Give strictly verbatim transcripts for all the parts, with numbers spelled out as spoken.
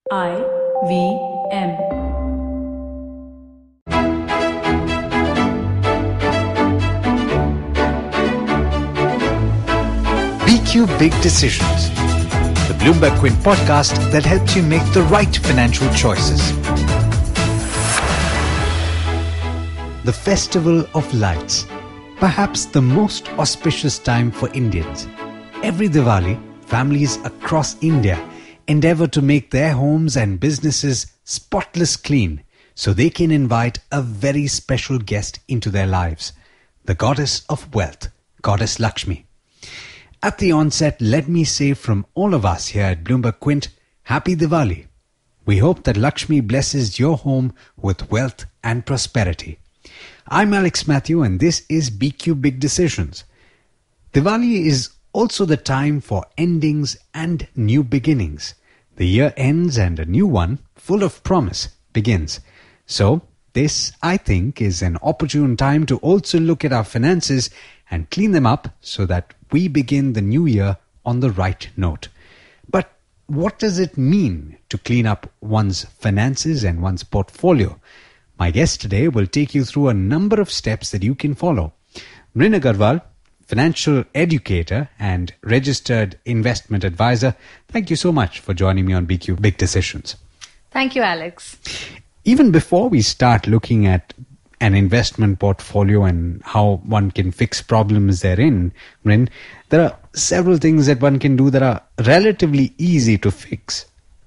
I V M. B Q Big Decisions, the Bloomberg Quint podcast that helps you make the right financial choices. The Festival of Lights, perhaps the most auspicious time for Indians. Every Diwali, families across India endeavor to make their homes and businesses spotless clean so they can invite a very special guest into their lives, the goddess of wealth, Goddess Lakshmi. At the onset, let me say from all of us here at Bloomberg Quint, Happy Diwali. We hope that Lakshmi blesses your home with wealth and prosperity. I'm Alex Matthew and this is B Q Big Decisions. Diwali is also the time for endings and new beginnings. The year ends and a new one, full of promise, begins. So, this, I think, is an opportune time to also look at our finances and clean them up so that we begin the new year on the right note. But what does it mean to clean up one's finances and one's portfolio? My guest today will take you through a number of steps that you can follow. Mrin Agarwal, financial educator and registered investment advisor, thank you so much for joining me on B Q Big Decisions. Thank you, Alex. Even before we start looking at an investment portfolio and how one can fix problems therein, Mrin, there are several things that one can do that are relatively easy to fix.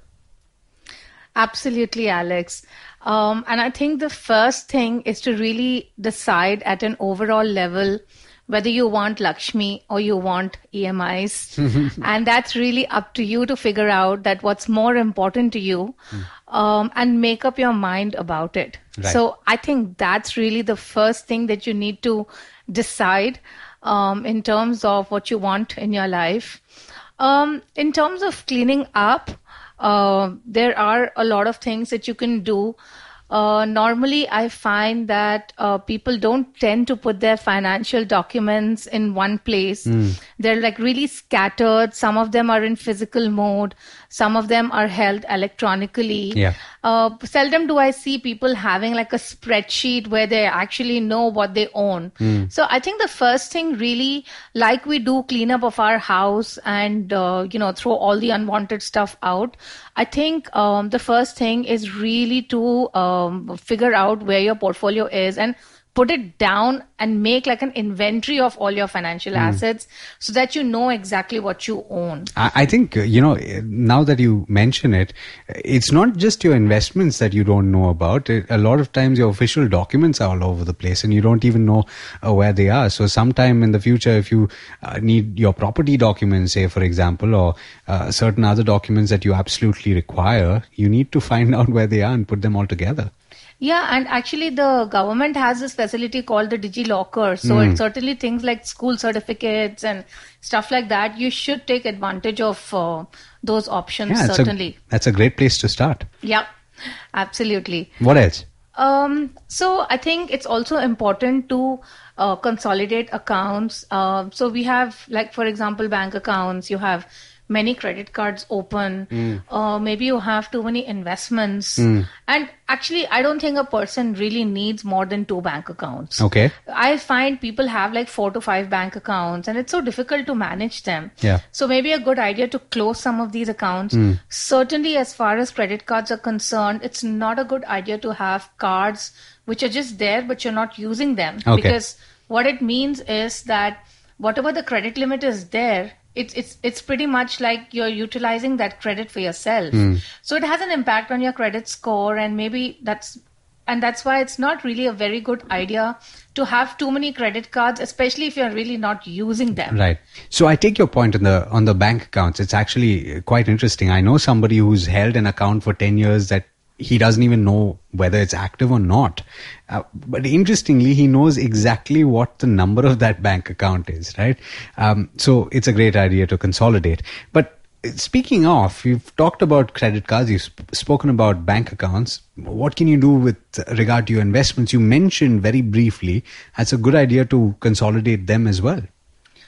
Absolutely, Alex. Um, and I think the first thing is to really decide at an overall level whether you want Lakshmi or you want E M Is. And that's really up to you to figure out that what's more important to you mm. um, and make up your mind about it. Right. So I think that's really the first thing that you need to decide um, in terms of what you want in your life. Um, in terms of cleaning up, uh, there are a lot of things that you can do. Uh, normally, I find that uh, people don't tend to put their financial documents in one place. Mm. They're like really scattered. Some of them are in physical mode. Some of them are held electronically. Yeah. Uh, seldom do I see people having like a spreadsheet where they actually know what they own. Mm. So I think the first thing really, like we do cleanup of our house and, uh, you know, throw all the unwanted stuff out. I think um, the first thing is really to um, figure out where your portfolio is and put it down and make like an inventory of all your financial mm. assets so that you know exactly what you own. I, I think, you know, now that you mention it, it's not just your investments that you don't know about. A lot of times your official documents are all over the place and you don't even know uh, where they are. So sometime in the future, if you uh, need your property documents, say, for example, or uh, certain other documents that you absolutely require, you need to find out where they are and put them all together. Yeah, and actually the government has this facility called the DigiLocker. So mm. it's certainly things like school certificates and stuff like that. You should take advantage of uh, those options, yeah, certainly. A, that's a great place to start. Yeah, absolutely. What else? Um, so I think it's also important to uh, consolidate accounts. Uh, so we have, like, for example, bank accounts. You have many credit cards open, mm. uh, maybe you have too many investments. Mm. And actually, I don't think a person really needs more than two bank accounts. Okay. I find people have like four to five bank accounts and it's so difficult to manage them. Yeah. So maybe a good idea to close some of these accounts. Mm. Certainly, as far as credit cards are concerned, it's not a good idea to have cards which are just there, but you're not using them. Okay. Because what it means is that whatever the credit limit is there, It's it's it's pretty much like you're utilizing that credit for yourself. Mm. So it has an impact on your credit score, and maybe that's and that's why it's not really a very good idea to have too many credit cards, especially if you're really not using them. Right. So I take your point on the on the bank accounts. It's actually quite interesting. I know somebody who's held an account for ten years that he doesn't even know whether it's active or not. Uh, but interestingly, he knows exactly what the number of that bank account is, right? Um, so it's a great idea to consolidate. But speaking of, you've talked about credit cards, you've sp- spoken about bank accounts. What can you do with regard to your investments? You mentioned very briefly, it's a good idea to consolidate them as well.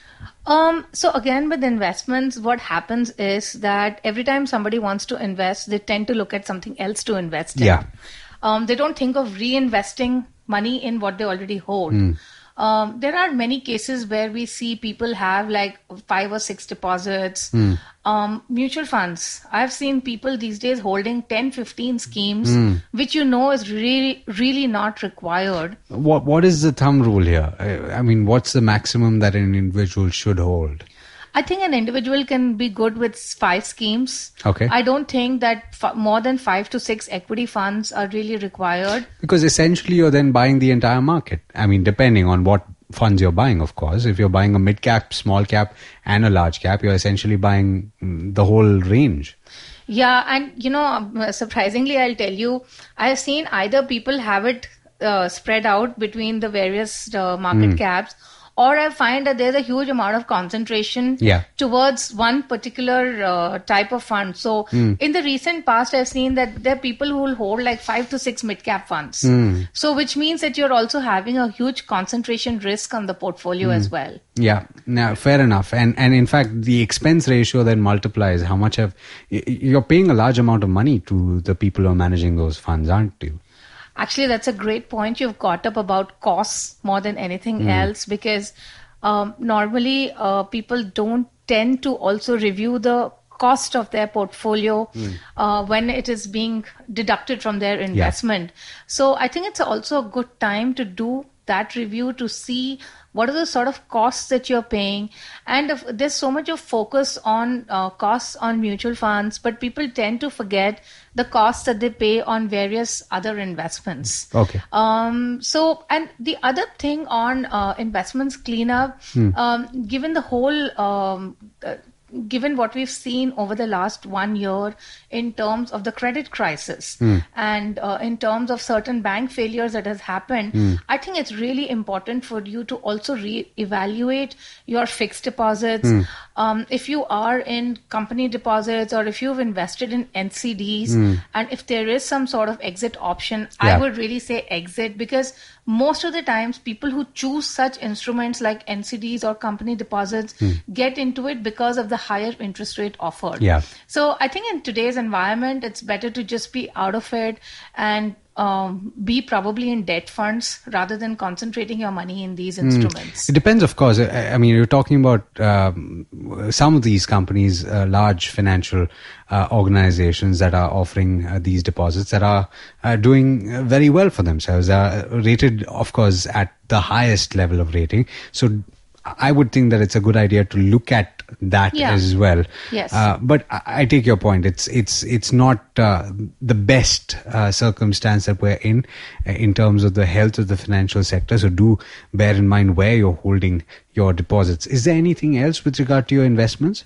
Um, so again, with investments, what happens is that every time somebody wants to invest, they tend to look at something else to invest in. Yeah. Um, they don't think of reinvesting money in what they already hold. Mm. Um, there are many cases where we see people have like five or six deposits. Mm. Um, mutual funds. I've seen people these days holding ten, fifteen schemes, Mm. which you know is really, really not required. What What is the thumb rule here? I, I mean, what's the maximum that an individual should hold? I think an individual can be good with five schemes. Okay. I don't think that f- more than five to six equity funds are really required. Because essentially you're then buying the entire market. I mean, depending on what funds you're buying, of course. If you're buying a mid cap, small cap, and a large cap, you're essentially buying mm, the whole range. Yeah, and you know, surprisingly, I'll tell you, I've seen either people have it uh, spread out between the various uh, market Mm. caps, or I find that there's a huge amount of concentration Yeah. towards one particular uh, type of fund. So Mm. in the recent past, I've seen that there are people who will hold like five to six mid-cap funds. Mm. So which means that you're also having a huge concentration risk on the portfolio as well. Yeah, now fair enough. And and in fact, the expense ratio then multiplies how much have y- you're paying a large amount of money to the people who are managing those funds, aren't you? Actually, that's a great point. You've got up about costs more than anything Mm. else, because um, normally uh, people don't tend to also review the cost of their portfolio Mm. uh, when it is being deducted from their investment. So I think it's also a good time to do that review to see what are the sort of costs that you're paying. And if, there's so much of focus on uh, costs on mutual funds, but people tend to forget the costs that they pay on various other investments. Okay. Um, so, and the other thing on uh, investments cleanup, Hmm. um, given the whole, um, uh, given what we've seen over the last one year in terms of the credit crisis Hmm. and uh, in terms of certain bank failures that has happened, Hmm. I think it's really important for you to also re-evaluate your fixed deposits. Hmm. Um, if you are in company deposits or if you've invested in N C Ds, Hmm. and if there is some sort of exit option, Yeah. I would really say exit, because most of the times people who choose such instruments like N C Ds or company deposits Hmm. get into it because of the higher interest rate offered. Yeah. So I think in today's environment, it's better to just be out of it and um, be probably in debt funds rather than concentrating your money in these instruments. It depends, of course. I, I mean, you're talking about um, some of these companies, uh, large financial uh, organizations that are offering uh, these deposits that are uh, doing uh, very well for themselves, are rated, of course, at the highest level of rating. So I would think that it's a good idea to look at that Yeah. as well. Yes. Uh, but I, I take your point. It's it's it's not uh, the best uh, circumstance that we're in uh, in terms of the health of the financial sector. So do bear in mind where you're holding your deposits. Is there anything else with regard to your investments?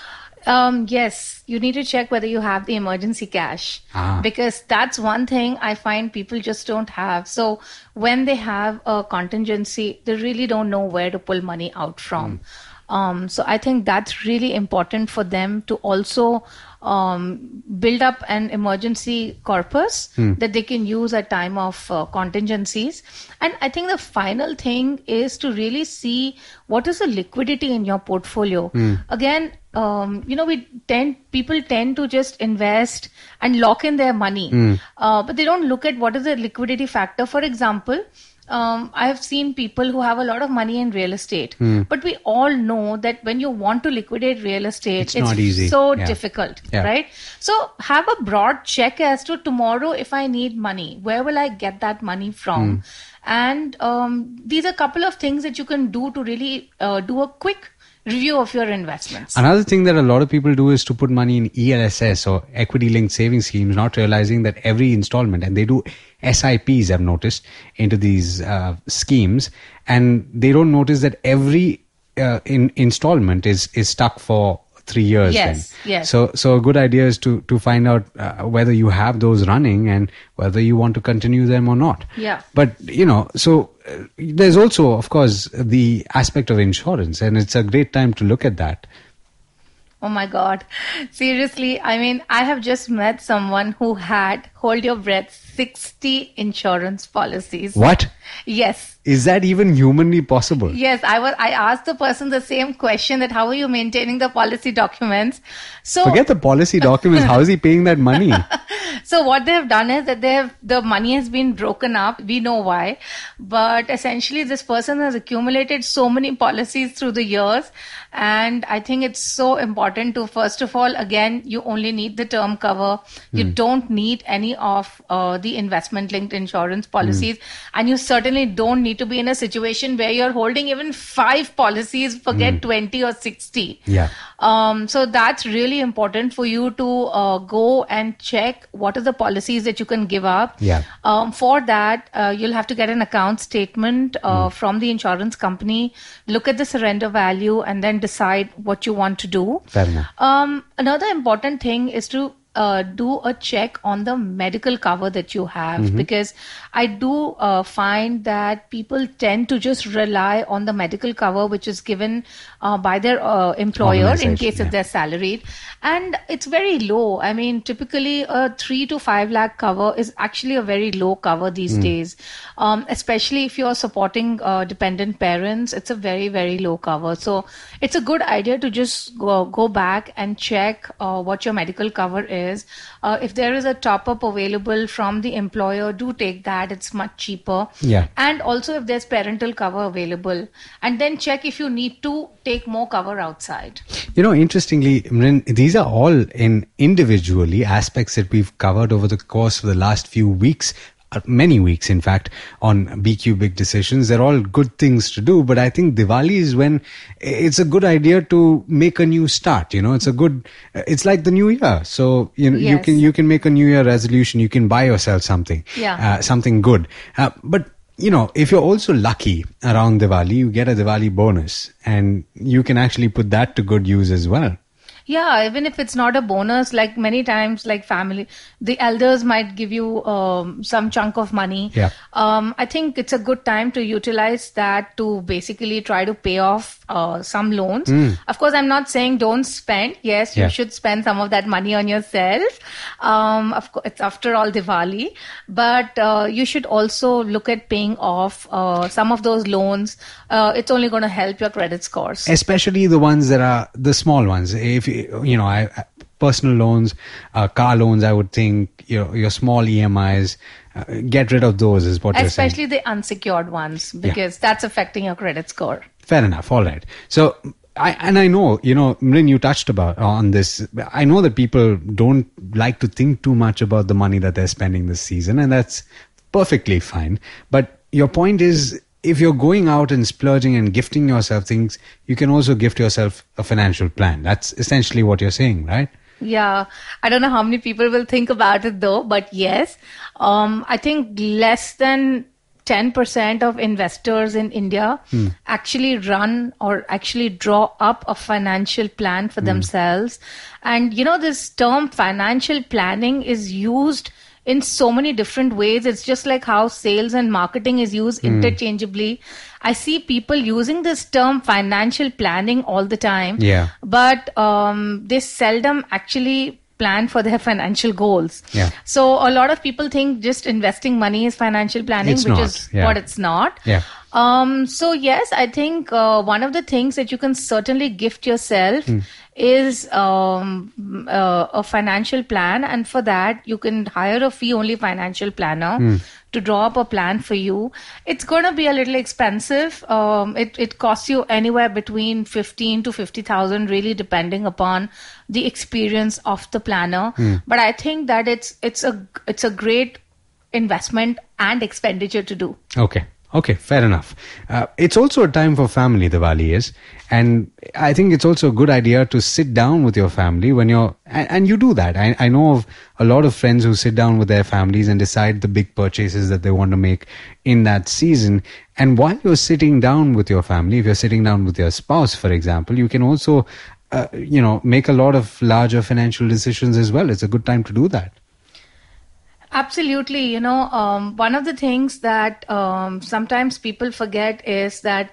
Um, yes, you need to check whether you have the emergency cash, Ah. because that's one thing I find people just don't have. So when they have a contingency, they really don't know where to pull money out from. Um, so I think that's really important for them to also um, build up an emergency corpus Hmm. that they can use at time of uh, contingencies. And I think the final thing is to really see what is the liquidity in your portfolio. Hmm. Again, um, you know, we tend people tend to just invest and lock in their money, Hmm. uh, but they don't look at what is the liquidity factor. For example, um, I have seen people who have a lot of money in real estate, Hmm. but we all know that when you want to liquidate real estate, It's not easy. so Yeah. difficult, Yeah. right? So have a broad check as to tomorrow if I need money, where will I get that money from? Hmm. And um, these are a couple of things that you can do to really uh, do a quick review of your investments. Another thing that a lot of people do is to put money in E L S S or equity linked savings schemes, not realizing that every installment, and they do S I Ps, I've noticed, into these uh, schemes, and they don't notice that every uh, in installment is is stuck for three years. Yes, then. yes. So so a good idea is to to find out uh, whether you have those running and whether you want to continue them or not. Yeah. But you know, so uh, there's also, of course, the aspect of insurance, and it's a great time to look at that. Oh my God. Seriously, I mean, I have just met someone who had, hold your breath, sixty insurance policies. What? Yes. Is that even humanly possible? Yes, I was. I asked the person the same question, that how are you maintaining the policy documents? So Forget the policy documents. How is he paying that money? So what they have done is that they have, the money has been broken up. We know why, but essentially this person has accumulated so many policies through the years, and I think it's so important to, first of all, again, you only need the term cover. You mm. don't need any of uh, the investment-linked insurance policies, mm. and you certainly don't need to be in a situation where you're holding even five policies, forget mm. twenty or sixty. Yeah. Um, so that's really important for you to uh, go and check what are the policies that you can give up. Yeah. Um, for that, uh, you'll have to get an account statement uh, mm. from the insurance company, look at the surrender value, and then decide what you want to do. Fair enough. Um, another important thing is to Uh, do a check on the medical cover that you have, mm-hmm. because I do uh, find that people tend to just rely on the medical cover which is given uh, by their uh, employer in case yeah. if they're salaried, and it's very low. I mean, typically a three to five lakh cover is actually a very low cover these mm. days, um, especially if you're supporting uh, dependent parents. It's a very, very low cover. So it's a good idea to just go, go back and check uh, what your medical cover is. Is. Uh, if there is a top-up available from the employer, do take that. It's much cheaper. Yeah. And also if there's parental cover available. And then check if you need to take more cover outside. You know, interestingly, Mrin, these are all in individually aspects that we've covered over the course of the last few weeks. Many weeks, in fact, on B Q Big Decisions. They're all good things to do, but I think Diwali is when it's a good idea to make a new start. You know, it's a good, it's like the new year. So, you know, yes. you can, you can make a new year resolution. You can buy yourself something, yeah. uh, something good. Uh, but, you know, if you're also lucky around Diwali, you get a Diwali bonus, and you can actually put that to good use as well. Yeah, even if it's not a bonus, like many times, like family, the elders might give you um, some chunk of money. Yeah. Um, I think it's a good time to utilize that to basically try to pay off uh, some loans. Mm. Of course, I'm not saying don't spend. Yes, you yeah. should spend some of that money on yourself. Um, of course, it's after all Diwali, but uh, you should also look at paying off uh, some of those loans. Uh, it's only going to help your credit scores. Especially the ones that are the small ones. If you know, I, personal loans, uh, car loans, I would think, your your small E M Is, uh, get rid of those is what you're saying. Especially the unsecured ones, because yeah. that's affecting your credit score. Fair enough. All right. So, I, and I know, you know, Mrin, you touched about on this. I know that people don't like to think too much about the money that they're spending this season, and that's perfectly fine. But your point is, if you're going out and splurging and gifting yourself things, you can also gift yourself a financial plan. That's essentially what you're saying, right? Yeah. I don't know how many people will think about it though, but yes. Um, I think less than ten percent of investors in India hmm. actually run or actually draw up a financial plan for hmm. themselves. And you know, this term financial planning is used in so many different ways. It's just like how sales and marketing is used mm. interchangeably. I see people using this term financial planning all the time, yeah. but um, they seldom actually plan for their financial goals. Yeah. So a lot of people think just investing money is financial planning, it's which not. is yeah. what it's not. Yeah. Um, so yes, I think uh, one of the things that you can certainly gift yourself mm. is um, uh, a financial plan, and for that you can hire a fee-only financial planner mm. to draw up a plan for you. It's going to be a little expensive. Um, it it costs you anywhere between fifteen to fifty thousand, really depending upon the experience of the planner. Mm. But I think that it's it's a it's a great investment and expenditure to do. Okay. Okay, fair enough. Uh, it's also a time for family, Diwali is. And I think it's also a good idea to sit down with your family when you're, and, and you do that. I, I know of a lot of friends who sit down with their families and decide the big purchases that they want to make in that season. And while you're sitting down with your family, if you're sitting down with your spouse, for example, you can also, uh, you know, make a lot of larger financial decisions as well. It's a good time to do that. Absolutely. You know, um, one of the things that um, sometimes people forget is that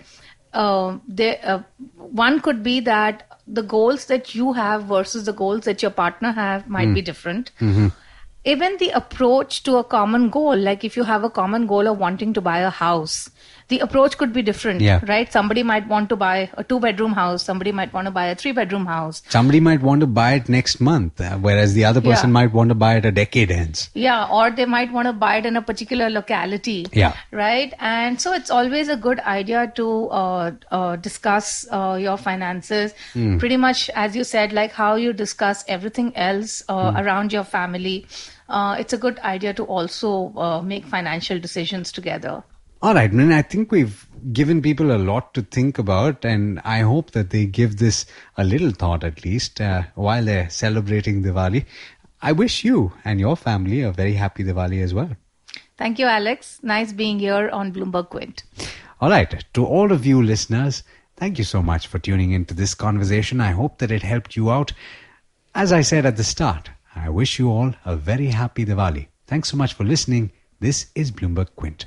uh, they, uh, one could be that the goals that you have versus the goals that your partner have might mm. be different. Mm-hmm. Even the approach to a common goal, like if you have a common goal of wanting to buy a house, the approach could be different, yeah. right? Somebody might want to buy a two-bedroom house. Somebody might want to buy a three-bedroom house. Somebody might want to buy it next month, uh, whereas the other person yeah. might want to buy it a decade hence. Yeah, or they might want to buy it in a particular locality, yeah. right? And so it's always a good idea to uh, uh, discuss uh, your finances. Mm. Pretty much, as you said, like how you discuss everything else uh, mm. around your family. Uh, it's a good idea to also uh, make financial decisions together. All right, man. I think we've given people a lot to think about, and I hope that they give this a little thought at least uh, while they're celebrating Diwali. I wish you and your family a very happy Diwali as well. Thank you, Alex. Nice being here on Bloomberg Quint. All right. To all of you listeners, thank you so much for tuning into this conversation. I hope that it helped you out. As I said at the start, I wish you all a very happy Diwali. Thanks so much for listening. This is Bloomberg Quint.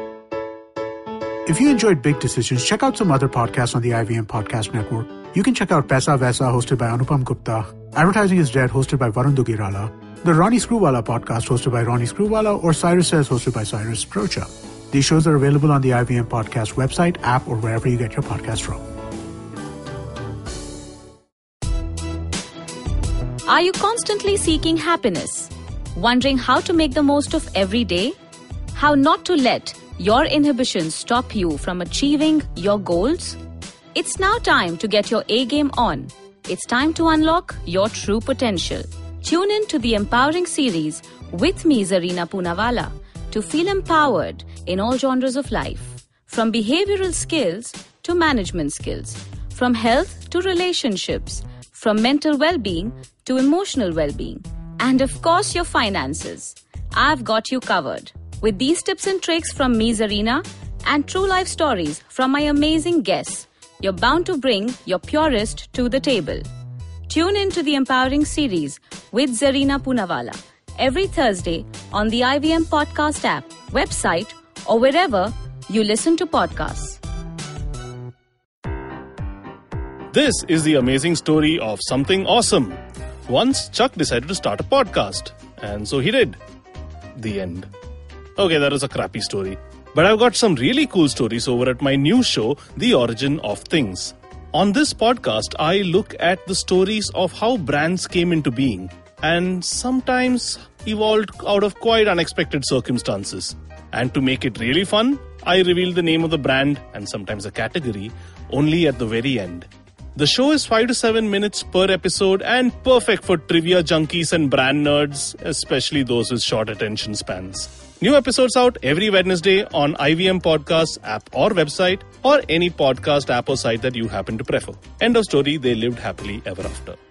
If you enjoyed Big Decisions, check out some other podcasts on the I V M Podcast Network. You can check out Paisa Vaisa, hosted by Anupam Gupta, Advertising is Dead, hosted by Varun Dugirala, the Ronnie Screwwala podcast, hosted by Ronnie Screwwala, or Cyrus Says, hosted by Cyrus Procha. These shows are available on the I V M Podcast website, app, or wherever you get your podcasts from. Are you constantly seeking happiness? Wondering how to make the most of every day? How not to let your inhibitions stop you from achieving your goals? It's now time to get your A-game on. It's time to unlock your true potential. Tune in to the Empowering series with me, Zarina Poonawalla, to feel empowered in all genres of life. From behavioral skills to management skills. From health to relationships. From mental well-being to emotional well-being. And of course, your finances. I've got you covered. With these tips and tricks from me, Zarina, and true life stories from my amazing guests, you're bound to bring your purest to the table. Tune in to the Empowering series with Zarina Poonawalla every Thursday on the I V M Podcast app, website, or wherever you listen to podcasts. This is the amazing story of something awesome. Once Chuck decided to start a podcast, and so he did. The end. Okay, that was a crappy story. But I've got some really cool stories over at my new show, The Origin of Things. On this podcast, I look at the stories of how brands came into being and sometimes evolved out of quite unexpected circumstances. And to make it really fun, I reveal the name of the brand and sometimes a category only at the very end. The show is five to seven minutes per episode and perfect for trivia junkies and brand nerds, especially those with short attention spans. New episodes out every Wednesday on I V M Podcasts app or website, or any podcast app or site that you happen to prefer. End of story, they lived happily ever after.